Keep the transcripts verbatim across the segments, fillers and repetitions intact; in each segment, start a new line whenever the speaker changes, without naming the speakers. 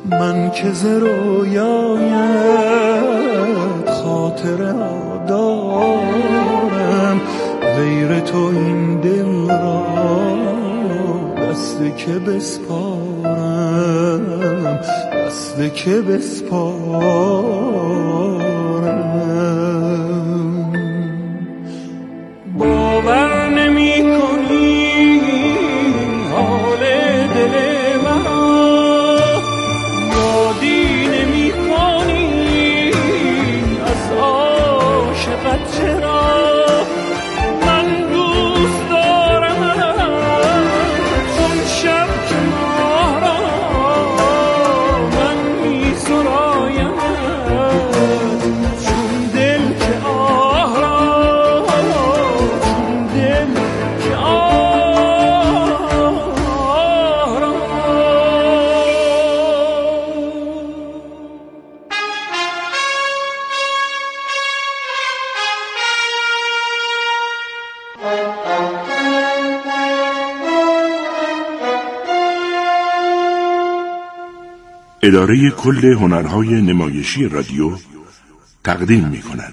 من که ز رویت خاطره دارم، غیر تو این دل را دست که بسپارم، دست که بسپارم. باور نمی کنی حال دل من، یادی نمی کنی از عاشقت چرا. من دوست دارم چون شب که ماه را من می سرایم، چون دل که آه را، چون دل که آه را.
اداره کل هنرهای نمایشی رادیو تقدیم می کند.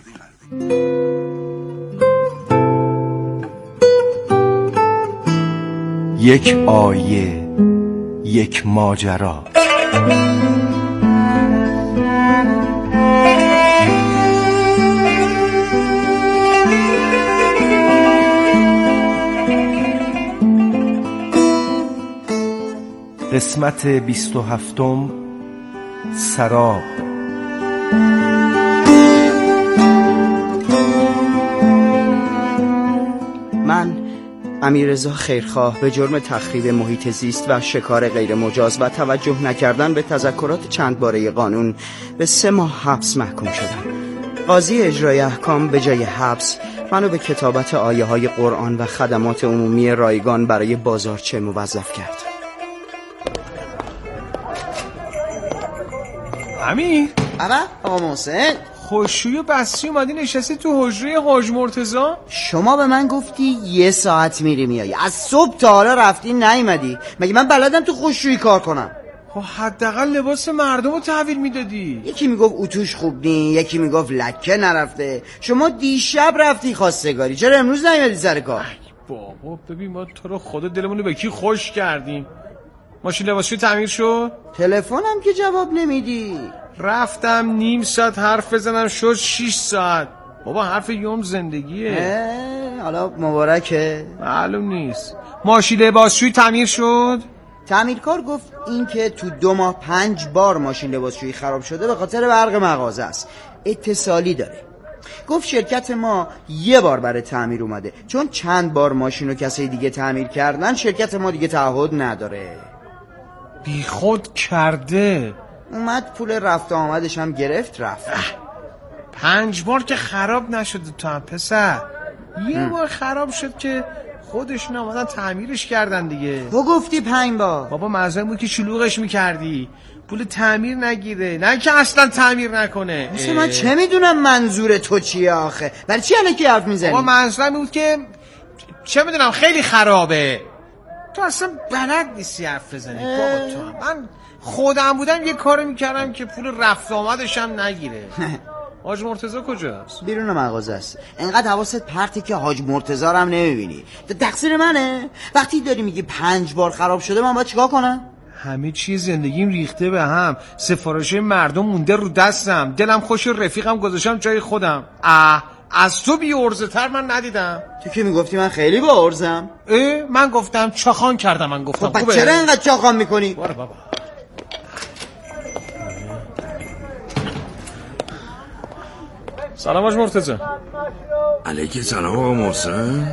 یک آیه، یک ماجرا. قسمت بیست و هفتم، سراب.
من امیررضا خیرخواه به جرم تخریب محیط زیست و شکار غیر مجاز و توجه نکردن به تذکرات چند باره قانون به سه ماه حبس محکوم شدم. قاضی اجرای احکام به جای حبس منو به کتابت آیه های قرآن و خدمات عمومی رایگان برای بازارچه موظف کرد.
امیر
آقا آقا محسن،
خوشوی بستی اومدی نشستی تو حجره حاج مرتضی؟
شما به من گفتی یه ساعت میری میایی، از صبح تا حالا رفتی نیومدی. مگه من بلدم تو خوشویی کار کنم؟
خب حداقل لباس مردم رو تحویل میدادی.
یکی میگفت اتوش خوب نی، یکی میگفت لکه نرفته. شما دیشب رفتی خواستگاری، چرا امروز نیومدی سر کار؟
بابا ببین ما تو رو خدا دلمون رو به کی خوش کردیم. ماشین لباسشویی تعمیر شد؟
تلفنم که جواب نمیدی.
رفتم نیم ساعت حرف بزنم شد شیش ساعت. بابا حرف یوم زندگیه.
حالا مبارکه.
معلوم نیست. ماشین لباسشویی تعمیر شد؟
تعمیرکار گفت این که تو دو ماه پنج بار ماشین لباسشویی خراب شده به خاطر برق مغازه است، اتصالی داره. گفت شرکت ما یه بار برای تعمیر اومده، چون چند بار ماشین رو کسی دیگه تعمیر کردن شرکت ما دیگه تعهد نداره.
بی خود کرده.
اومد پول رفت آمدش هم گرفت رفت.
پنج بار که خراب نشده تو هم پسر، یه ام. بار خراب شد که خودشون آمدن تعمیرش کردن دیگه.
تو گفتی پنج بار.
بابا منظورم بود که شلوغش میکردی پول تعمیر نگیره، نه که اصلا تعمیر نکنه.
مثل من چه میدونم منظور تو چیه آخه؟ برای چی الکی حرف میزنی؟
بابا منظورم بود که چه میدونم خیلی خرابه. تو اصلا بلد نیستی حرف بزنی. بابا تو هم. من خودم بودم یه کاری میکردم که پول رفت آمدش هم نگیره. حاج مرتضی کجاست؟
بیرون مغازه است. انقدر حواست پرتی که حاج مرتضی رو هم نمیبینی. تقصیر منه؟ وقتی داری میگی پنج بار خراب شده من باید چیکار کنم؟
همه چیز زندگیم ریخته به هم، سفارش مردم مونده رو دستم، دلم خوش رفیقم گذاشتم جای خودم. اه از تو بی ارزه تر من ندیدم.
تو که میگفتی من خیلی با ارزم.
اه من گفتم چاخان کردم. من گفتم
خب چرا اینقدر چاخان میکنی؟
باره بابا. سلام حاج مرتضی.
علیکم سلام آقا محسن. ای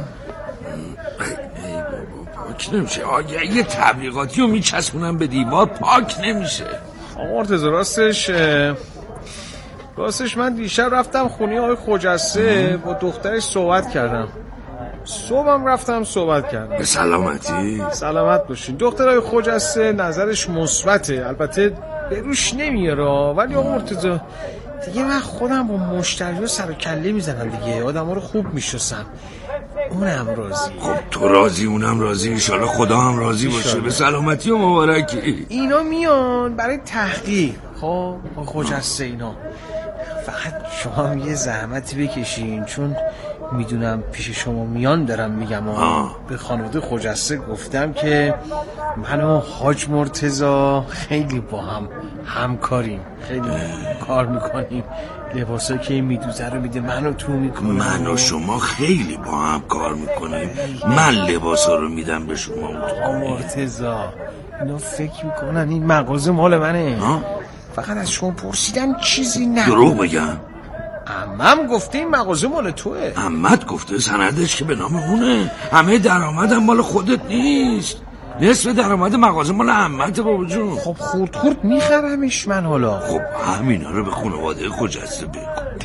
بابا پاک نمیشه. آگه یه تبلیغاتی رو میچسبونم به دیوار پاک نمیشه.
آقا مرتضی راستش راستش من دیشب رفتم خونه آقای خجسته با دخترش صحبت کردم. صبحم رفتم صحبت کردم.
به سلامتی.
سلامت باشین. دختر آقای خجسته نظرش مثبته، البته به روش نمیاره، ولی آقا مرتضی دیگه من خودم با مشتری رو سر و کله میزنم دیگه، آدم ها رو خوب میشناسم. اونم راضی.
خب تو راضی اونم راضی، انشالله خدا هم راضی باشه. به سلامتی و مبارکی.
اینا میان برای تحقیق خب خجسته اینا. فقط شما هم یه زحمتی بکشین، چون میدونم پیش شما میان دارم میگم آه. به خانواده خجسته گفتم که من و حاج مرتضی خیلی با هم همکاریم، خیلی کار میکنیم. لباسایی که این میدوزه رو میده منو تو میکنم.
من و شما خیلی با هم کار میکنیم. من لباسا رو میدم به شما.
مرتضی اینا فکر میکنن این مغازه مال منه. ها؟ فقط از شما پرسیدم چیزی نه.
دروغ بگم؟
عمم گفته این مغازه مال توه.
عمت گفته سندش که به نام اونه. همه درآمدم مال خودت نیست. نصف درآمد مغازه مال عمته بابا جون.
خب خورد خورد میخرمش من حالا.
خب همینا رو به خانواده خجسته بگو.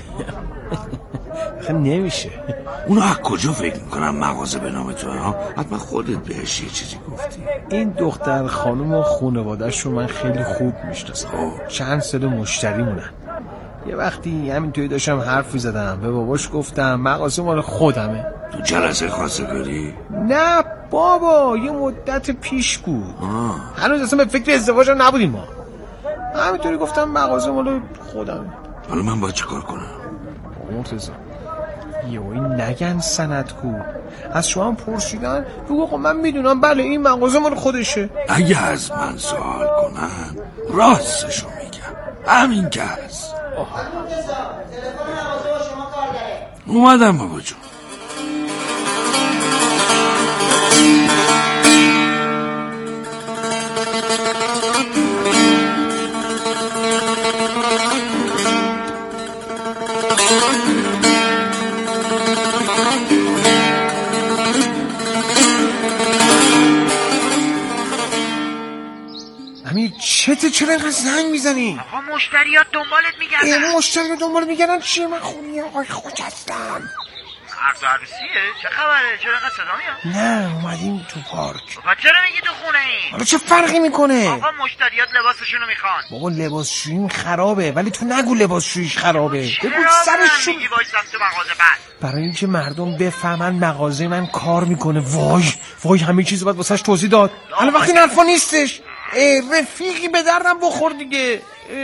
خب نمیشه.
اونا از کجا فکر میکنن مغازه به نام توه ها؟ حتما خودت بهش یه چیزی گفتی.
این دختر خانم و خانواده‌اش رو من خیلی خوب میشناسم. چند سال مشتری مونن. یه وقتی همینطوری داشتم حرف می‌زدم به باباش گفتم مغازه مال خودمه.
تو جلسه خواستگاری؟
نه بابا یه مدت پیش بود. هنوز اصلا به فکر ازدواج نبودیم ما. همینطوری گفتم مغازه مال خودمه.
حالا من باید چه کار کنم؟
مرتضی یه این نگن سند کو. از شما هم پرسیدن بگو خب من میدونم بله این مغازه مال خودشه.
اگه از من سوال کنن راستشو میگم. همین که هست. اومدم بابا جون.
امیر چته چرا اینقدر زنگ میزنی؟
آقا مشتریات دنبالت میگردن.
این مشتریات دنبالت میگردن چیه؟ من خونی آقای خجستم.
عرض عروسیه؟ چه خبره؟ چرا اینقدر صدا میاد؟
نه اومدیم تو پارک.
و چرا میگی تو خونه ای؟
حالا چه فرقی میکنه؟
آقا مشتریات لباسشونو میخوان.
بابا لباسشوییم خرابه ولی تو نگو لباسشویش خرابه. بگو سرشون
میگی وایسم تو مغازه بعد.
برای اینکه مردم بفهمن مغازه من کار میکنه. وای وای همه چیزو باید واسش توضیح داد. حالا وقتی این حرفا نیستش. رفیقی به دردم بخور دیگه.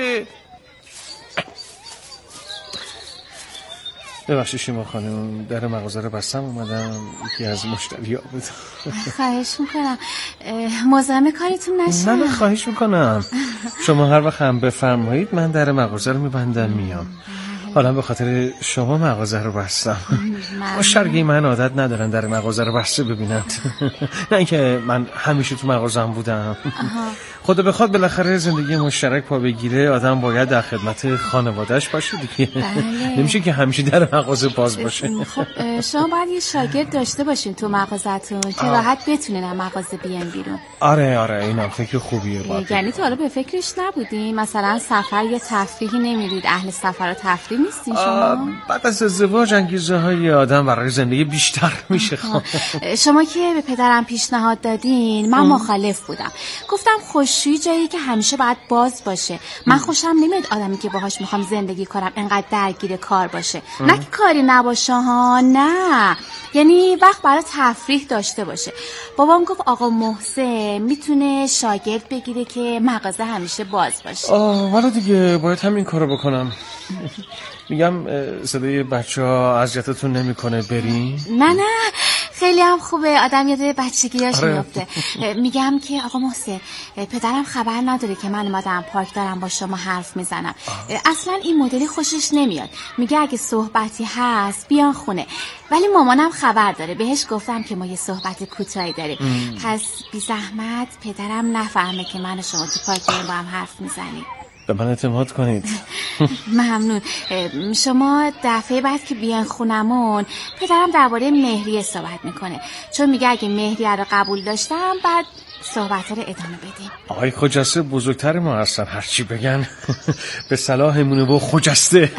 ببخشید شما خانم در مغازه رو بستم اومدم یکی از مشتری ها بود.
خواهش میکنم مزاحم کاریتون نشه.
نه خواهش میکنم شما هر وقت هم بفرمایید من در مغازه رو میبندم میام. حالا به خاطر شما مغازه رو بستم. مشتری من عادت ندارن در مغازه رو بسته ببینند. نه اینکه من همیشه تو مغازه بودم. خدا بخواد بالاخره زندگی مشترک پا بگیره آدم باید در خدمت خانواده‌اش باشه دیگه. بله. نمیشه که همیشه در مغازه باز باشه.
خب شما باید یه شاگرد داشته باشین تو مغازه‌تون که راحت بتونین از مغازه بیان بیرون.
آره آره اینا فکر خوبیه.
یعنی تا حالا به فکرش نبودین مثلا سفر یا تفریحی نمیرید؟ اهل سفر و تفریح نیستین شما؟
بعد از ازدواج انگیزه های آدم برای زندگی بیشتر میشه.
شما که به پدرم پیشنهاد دادین من مخالف بودم. گفتم خوشی جایی که همیشه باید باز باشه. من خوشم نمیاد آدمی که باهاش میخوام زندگی کنم انقدر درگیر کار باشه. نه که کاری نباشه ها، نه، یعنی وقت برای تفریح داشته باشه. بابام گفت آقا محسن میتونه شاگرد بگیره که مغازه همیشه باز باشه.
آه والا دیگه باید همین کارو بکنم. میگم صدای بچه ها اذیتتون نمیکنه بریم؟
نه نه خیلی هم خوبه آدم یاد بچگیاش میفته. میگم که آقا محسن پدرم خبر نداره که من اومدم پارک دارم با شما حرف میزنم. اصلا این مدلی خوشش نمیاد. میگه اگه صحبتی هست بیان خونه. ولی مامانم خبر داره بهش گفتم که ما یه صحبت کوتاهی داریم. پس بی زحمت پدرم نفهمه که من و شما تو پارک داریم با هم حرف میزنیم.
به من اعتماد کنید.
ممنون. شما دفعه بعد که بیان خونمون پدرم درباره مهریه صحبت میکنه چون میگه اگه مهریه رو قبول داشتم بعد صحبت رو ادامه بدیم.
آقای خجسته بزرگتر ما هستن هرچی بگن به صلاحمونه و خجسته.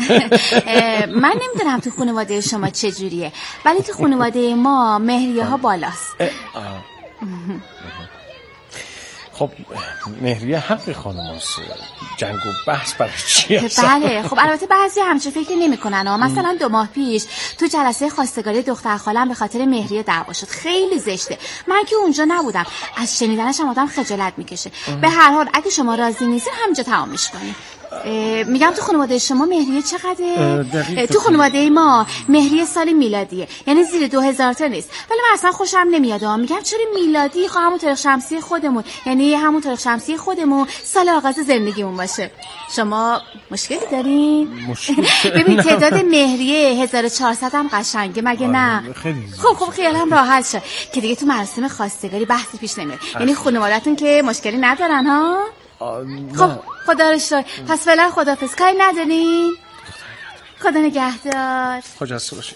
من نمیدونم تو خانواده شما چجوریه ولی تو خانواده ما مهریه ها بالاست.
خب مهریه حقی خانم هست، جنگ و بحث برای چی هست؟
بله خب البته بعضی همچه فکر نمی کنن ها. مثلا دو ماه پیش تو جلسه خواستگاری دختر خالم به خاطر مهریه دعوا شد. خیلی زشته. من که اونجا نبودم، از شنیدنش هم آدم خجالت میکشه. به هر حال اگه شما راضی نیستین همینجا تمامش کنیم. میگم تو خانواده شما مهریه چقدره؟ تو خانواده ما مهریه سال میلادیه، یعنی زیر دو هزار تا نیست. ولی من اصلا خوشم نمیاد. میگم چرا میلادی؟ خب همون تاریخ شمسی خودمون، یعنی همون تاریخ شمسی خودمون سال آغاز زندگیمون باشه. شما مشکلی دارین؟
مشکل
ببین تعداد مهریه هزار و چهارصد هم قشنگه مگه نه؟ خب خب خیالم راحت شد که دیگه تو مراسم خواستگاری بحثی پیش نمیاد. یعنی خانواده‌تون که مشکلی ندارن ها؟ خب خدا رو شکر. پس فعلا خداحافظ. کاری ندارین؟ خدا نگهدار.
خجسته باشید.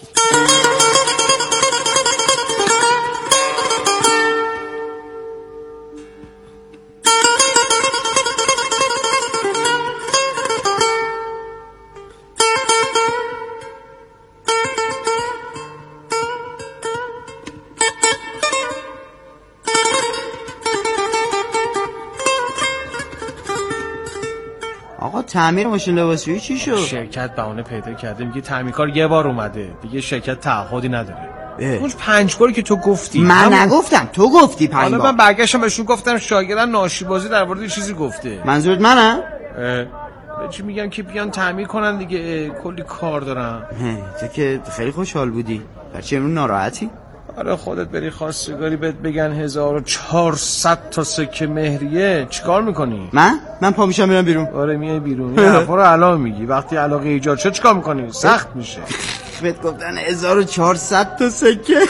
آقا تعمیر ماشین لباسشویی چی شد؟
شرکت بهونه پیدا کرده میگه تعمیرکار یه بار اومده دیگه، شرکت تعهدی نداره. اون پنج باری که تو گفتی
من هم... نگفتم، تو گفتی پنج بار.
حالا من برگشتم بهشون گفتم شاگردم ناشی بازی در مورد چیزی گفته.
منظورت منم؟
چی میگم که بیان تعمیر کنن دیگه، کلی کار دارن.
تو که خیلی خوشحال بودی، برچی امروز ناراحتی؟
آره خودت بری خواستگاری بهت بگن هزار و چهارصد تا سکه مهریه، چیکار میکنی؟
من؟ من پا میشم میرم بیرون.
آره میای بیرون. این حرفا رو الان میگی، وقتی علاقه ایجاد شد چیکار میکنی؟ سخت میشه.
بهت گفتن هزار و چهارصد تا سکه.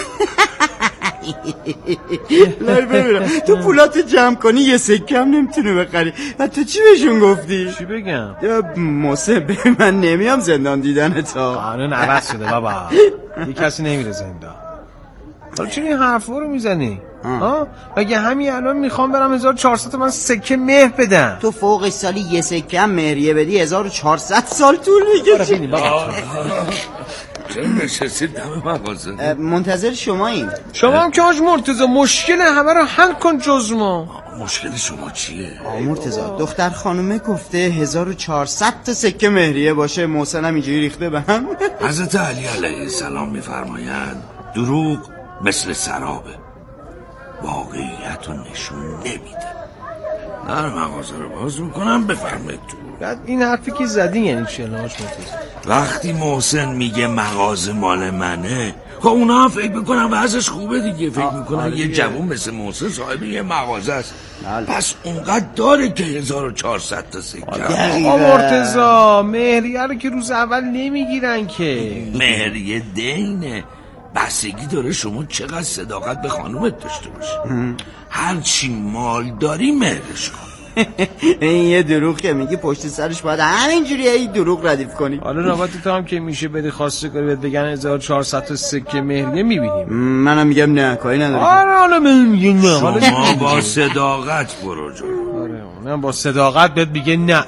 لای ببینم تو پولاتو جمع کنی یه سکه هم نمیتونی بخری و تو چی بهشون گفتی؟
چی بگم؟
محسن به من نمیام زندان دیدن تا
قانون عوض شده بابا. یه کسی نمیره زندان. حالا چرا این حرفا رو میزنی؟ ها؟ مگه همین الان میخوام برم هزار و چهارصد من سکه مهر بدم.
تو فوق سالی یه سکه هم مهریه بدی هزار و چهارصد سال طول میکشه.
چرا نشستید دم مغازه؟
منتظر شماییم.
شما هم که حاج مرتضی مشکل همه رو حل کن جز ما.
مشکل شما چیه؟
آقا مرتضی دختر خانومه گفته هزار و چهارصد تا سکه مهریه باشه. محسن هم اینجوری ریخته به هم.
حضرت علی علیه السلام میفرمایند دروغ مثل سرابه، واقعیت رو نشون نمیده. در مغازه رو باز میکنم بفرمایید تو.
بعد این حرفی که زدی یعنی چی الهاج مرتضی؟
وقتی محسن میگه مغازه مال منه، خب اونا هم فکر میکنن وضعش خوبه دیگه. فکر میکنن یه جوون مثل محسن صاحب یه مغازه است. پس اونقدر داره که هزار و چهارصد تا سکه.
آقا مرتضی مهریه رو که روز اول نمیگیرن که.
مهریه دینه، بستگی داره شما چقدر صداقت به خانومت داشته باشی. هر چی مال داری مهرش کن.
این یه دروغ که میگی پشت سرش باید همینجوری این دروغ ردیف کنی.
حالا رابطه تو هم که میشه بری خواستگاری بهت بگن هزار و چهارصد تا سکه مهریه میبینیم.
منم میگم نه کاری نداره.
آره حالا من میگه نه.
شما با صداقت برو جلو.
آره اونم با صداقت بهت میگه نه.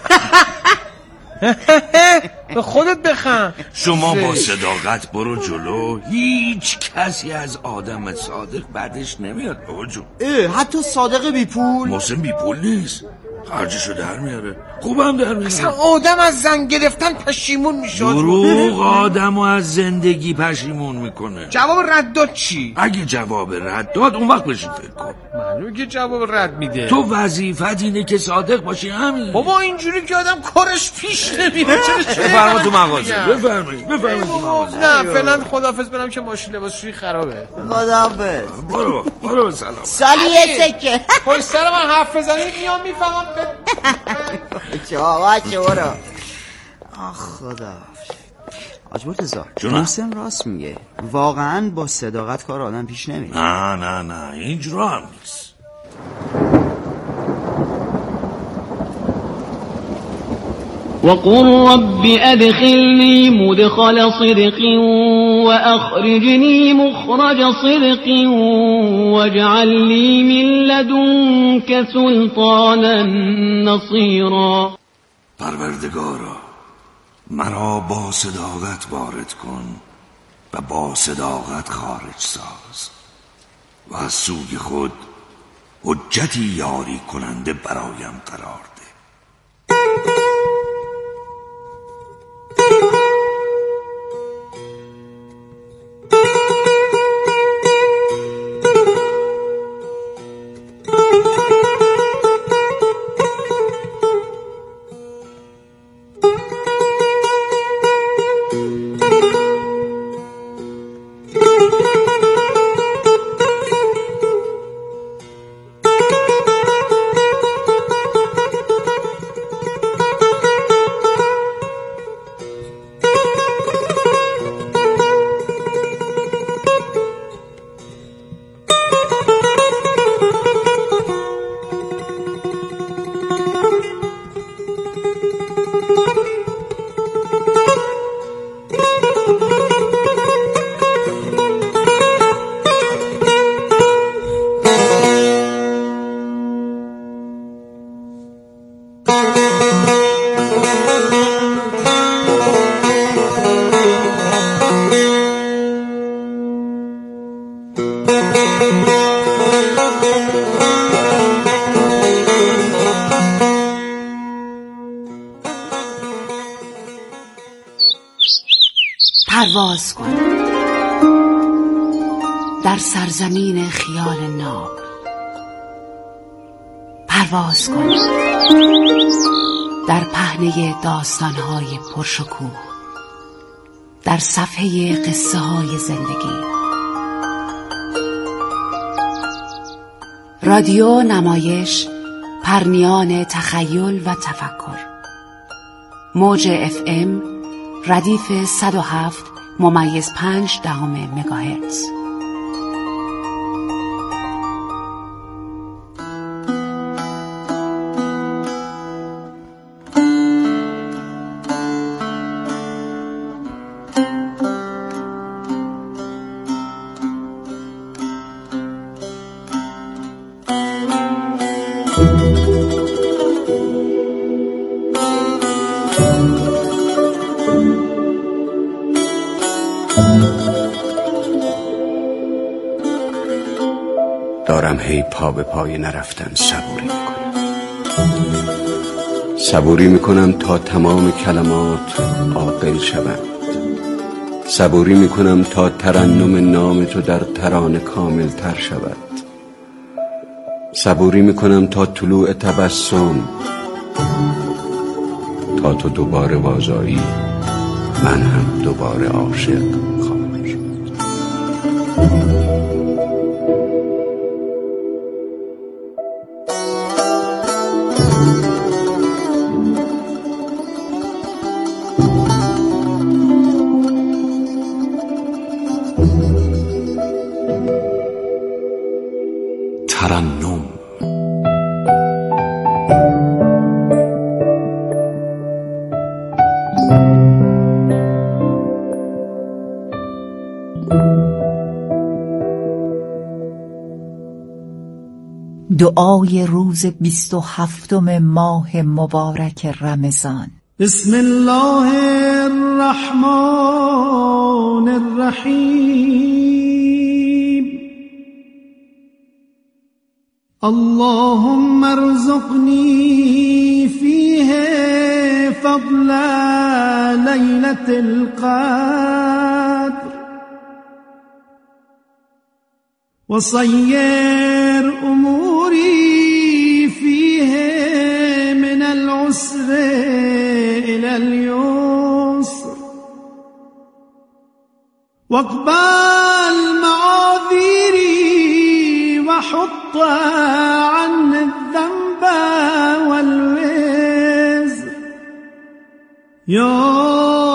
به خودت بخند.
شما با صداقت برو جلو. هیچ کسی از آدم صادق بعدش نمیاد بابا جون.
حتی صادق بی پول؟
محسن بی پول نیست، خرجشو در میاره، خوبم در میاره.
اصلا آدم از زن گرفتن پشیمون میشه.
دروغ آدمو از زندگی پشیمون میکنه.
جواب رد داد چی؟
اگه جواب رد داد اون وقت بشین فکر کن.
معلومه که جواب رد میده.
تو وظیفت اینه که صادق باشی. همین
بابا اینجوری که آدم کارش پیش نمیره. چرا
بفرما تو مغازه. بفرمایید بفرمایید تو مغازه.
نه فعلا خداحافظ برم که ماشین لباسشویی خرابه.
خداحافظ.
برو برو سلام.
سالی یه سکه.
پشت سر من حرف بزنید میام میفهمم.
چه آقا چه برو. آخ خدا. حاج مرتضی محسن راست میگه، واقعا با صداقت کار آدم پیش نمیره.
نه نه نه اینجورا هم نیست.
وقل رب ادخلني مدخل صدق وأخرجني مخرج صدق واجعل لي من لدنك سلطانا نصيرا.
پروردگارا مرا با صداقت وارد کن و با صداقت خارج ساز و از سوی خود حجتی یاری کننده برایم قرار ده.
پرواز کن در سرزمین خیال ناب، پرواز کن در پهنه داستان‌های پرشکوه، در صفحه قصه های زندگی. رادیو نمایش، پرنیان تخیل و تفکر. موج اف ام ردیف صد و هفت ممیز پنج دهم مگاهرتز.
دارم هی پا به پای نرفتن صبوری میکنم، صبوری میکنم تا تمام کلمات عاقل شوند، صبوری میکنم تا ترنم نام تو در ترانه کامل تر شود، صبوری میکنم تا طلوع تبسم، تا تو دوباره بازایی من هم دوباره عاشق خواهم شد.
ترنم.
دعای روز بیست و هفتم ماه مبارک رمضان.
بسم الله الرحمن الرحیم. اللهم ارزقنی فیه فضل لیلة القدر وصير أموري فيه من العسر إلى اليسر واقبل معاذيري وحط عن الذنب والوزر يا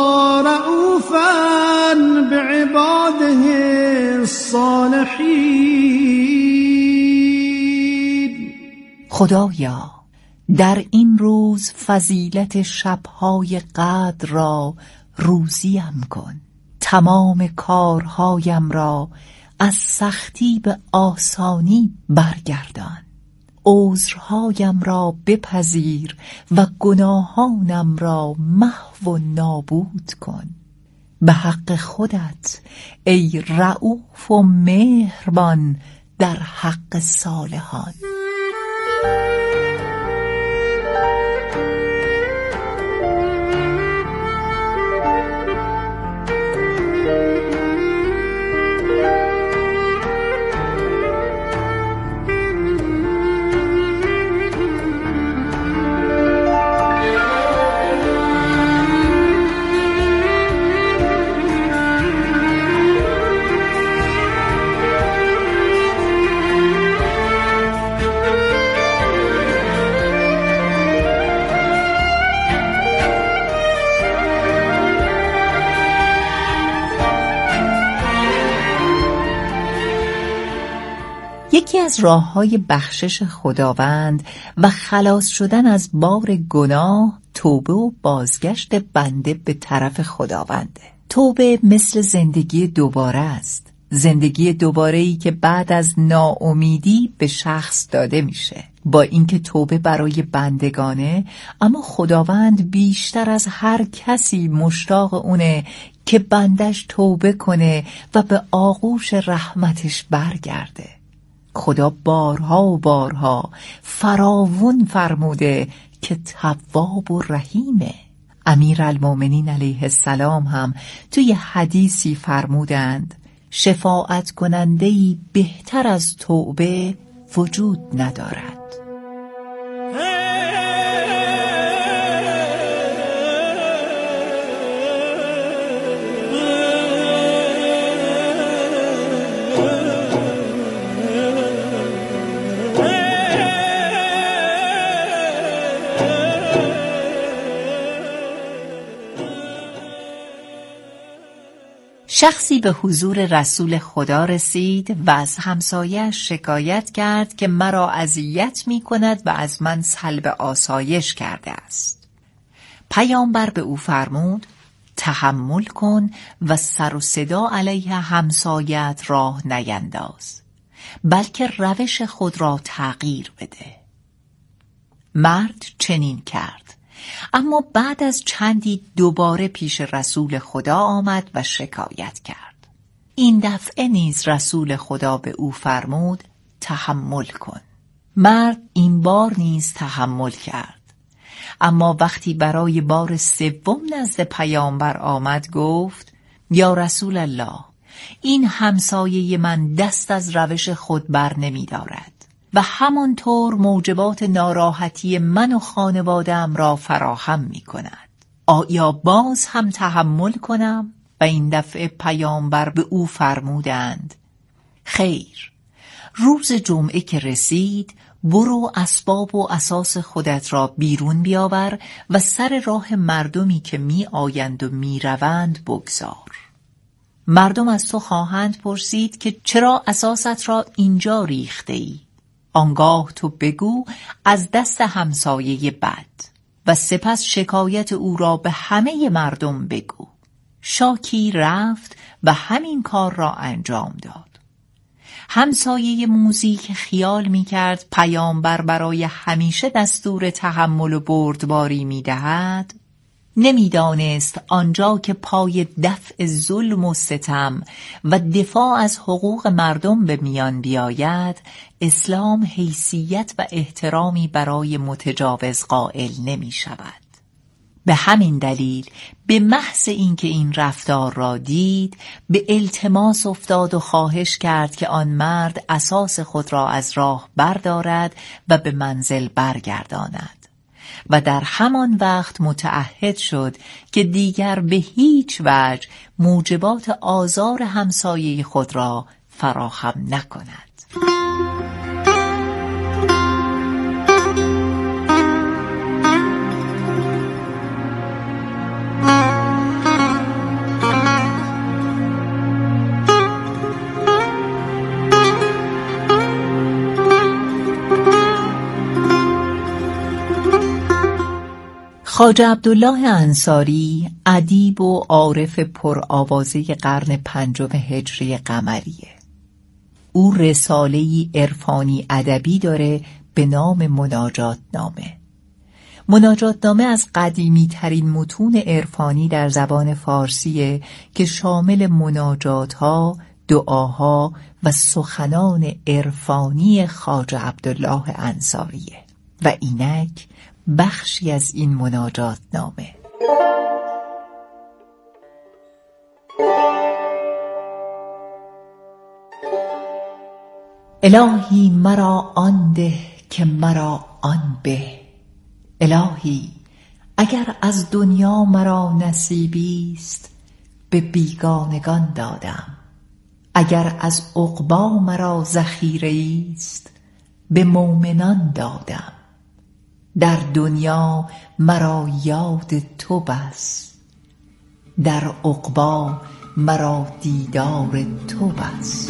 رؤوفا بعباده الصالحين.
خدایا در این روز فضیلت شبهای قدر را روزیم کن، تمام کارهایم را از سختی به آسانی برگردان، عذرهایم را بپذیر و گناهانم را محو و نابود کن. به حق خودت ای رؤوف و مهربان در حق صالحان. یکی از راه‌های بخشش خداوند و خلاص شدن از بار گناه توبه و بازگشت بنده به طرف خداونده. توبه مثل زندگی دوباره است. زندگی دوباره‌ای که بعد از ناامیدی به شخص داده میشه. با اینکه توبه برای بندگانه، اما خداوند بیشتر از هر کسی مشتاق اونه که بندش توبه کنه و به آغوش رحمتش برگرده. خدا بارها و بارها فراوون فرموده که تواب و رحیمه. امیرالمومنین علیه السلام هم توی حدیثی فرمودند شفاعت کننده‌ای بهتر از توبه وجود ندارد. شخصی به حضور رسول خدا رسید و از همسایه‌اش شکایت کرد که مرا اذیت می کند و از من سلب آسایش کرده است. پیامبر به او فرمود تحمل کن و سر و صدا علیه همسایت راه نینداز، بلکه روش خود را تغییر بده. مرد چنین کرد، اما بعد از چندی دوباره پیش رسول خدا آمد و شکایت کرد. این دفعه نیز رسول خدا به او فرمود تحمل کن. مرد این بار نیز تحمل کرد، اما وقتی برای بار سوم نزد پیامبر آمد گفت یا رسول الله، این همسایه من دست از روش خود بر نمی دارد و همانطور موجبات ناراحتی من و خانواده‌ام را فراهم می کند. آیا باز هم تحمل کنم؟ و این دفعه پیامبر به او فرمودند خیر، روز جمعه که رسید برو اسباب و اساس خودت را بیرون بیاور و سر راه مردمی که می آیند و می روند بگذار. مردم از تو خواهند پرسید که چرا اساست را اینجا ریخته ای؟ آنگاه تو بگو از دست همسایه بد و سپس شکایت او را به همه مردم بگو. شاکی رفت و همین کار را انجام داد. همسایه موذی که خیال می کرد پیامبر برای همیشه دستور تحمل و بردباری می دهد، نمی دانست آنجا که پای دفع ظلم و ستم و دفاع از حقوق مردم به میان بیاید، اسلام حیثیت و احترامی برای متجاوز قائل نمی شود. به همین دلیل به محض اینکه این رفتار را دید به التماس افتاد و خواهش کرد که آن مرد اساس خود را از راه بردارد و به منزل برگرداند و در همان وقت متعهد شد که دیگر به هیچ وجه موجبات آزار همسایه خود را فراهم نکند. خواجه عبدالله انصاری ادیب و عارف پرآوازه قرن پنجم هجری قمریه. او رساله‌ای عرفانی ادبی داره به نام مناجات نامه. مناجات نامه از قدیمی ترین متون عرفانی در زبان فارسیه که شامل مناجات ها، دعاها و سخنان عرفانی خواجه عبدالله انصاریه و اینک بخشی از این مناجات نامه. الهی مرا آن ده که مرا آن به. الهی اگر از دنیا مرا نصیبی است به بیگانگان دادم، اگر از عقبی مرا ذخیره است به مؤمنان دادم. در دنیا مرا یاد تو بس، در عقبی مرا دیدار تو بس.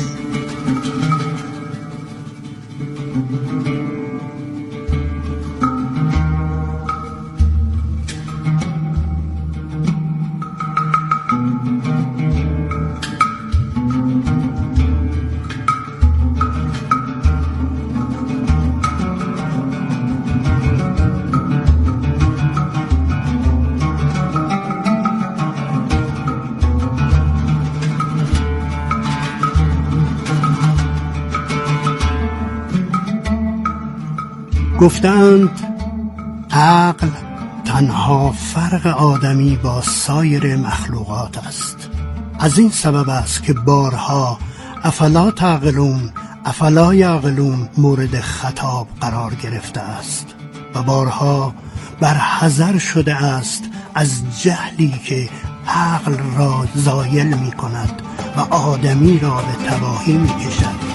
گفتند عقل تنها فرق آدمی با سایر مخلوقات است. از این سبب است که بارها افلا تعقلون افلا یعقلون مورد خطاب قرار گرفته است و بارها بر حذر شده است از جهلی که عقل را زایل می کند و آدمی را به تباهی می کشد.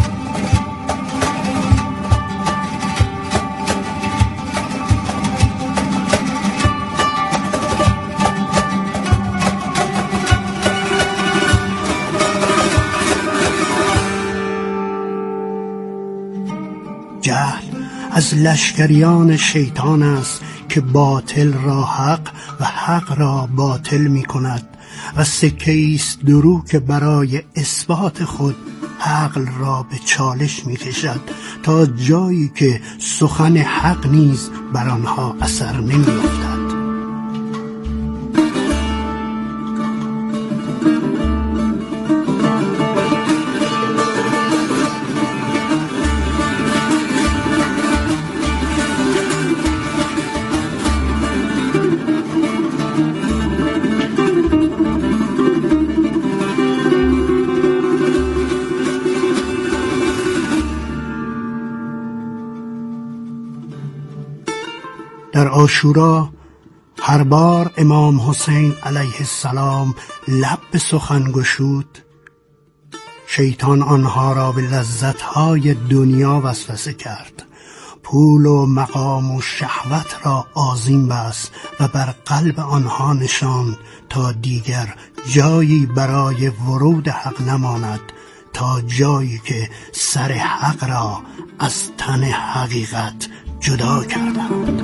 جهل از لشکریان شیطان است که باطل را حق و حق را باطل می کند و سکه است درو که برای اثبات خود عقل را به چالش می کشد تا جایی که سخن حق نیز بر آنها اثر نمی افتد. در عاشورا هر بار امام حسین علیه السلام لب به سخن گشود، شیطان آنها را به لذت‌های دنیا وسوسه کرد، پول و مقام و شهوت را آذین بست و بر قلب آنها نشاند تا دیگر جایی برای ورود حق نماند، تا جایی که سر حق را از تن حقیقت جدا کردند.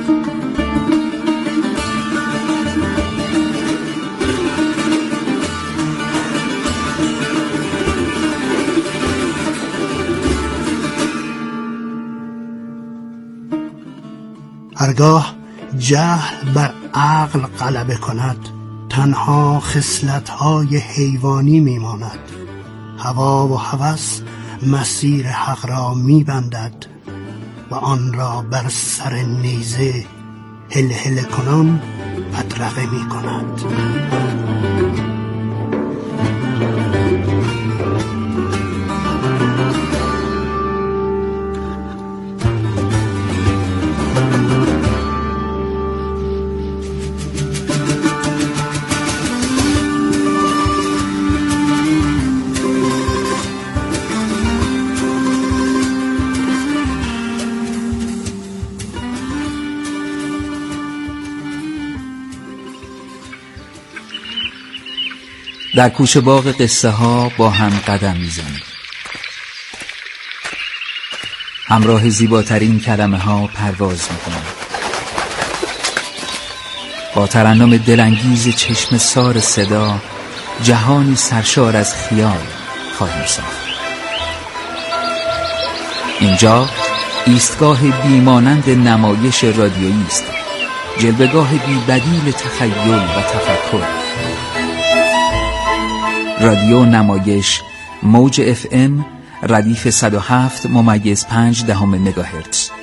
هرگاه جهل بر عقل غلبه کند، تنها خصلت‌های حیوانی میماند. هوا و هوس مسیر حق را میبندد و آن را بر سر نیزه هل هل کنان بدرقه میکند.
در کوچه باغ قصه ها با هم قدم میزنیم، همراه زیباترین کلمه ها پرواز میکنیم، با ترنم دلانگیز چشم سار صدا جهانی سرشار از خیال خواهیم ساخت. اینجا ایستگاه بیمانند نمایش رادیویی است، جلوه‌گاه بی بدیل تخیل و تفکر. رادیو نمایش موج اف ام ردیف صد و هفت ممیز پنج دهم مگاهرتز.